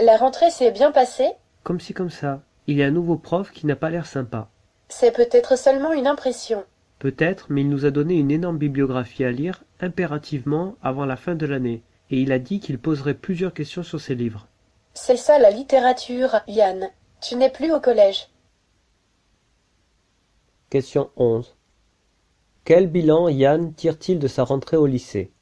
La rentrée s'est bien passée? Comme ci comme ça. Il y a un nouveau prof qui n'a pas l'air sympa. C'est peut-être seulement une impression. Peut-être, mais il nous a donné une énorme bibliographie à lire impérativement avant la fin de l'année, et il a dit qu'il poserait plusieurs questions sur ces livres. C'est ça la littérature, Yann. Tu n'es plus au collège. Question 11. Quel bilan Yann tire-t-il de sa rentrée au lycée?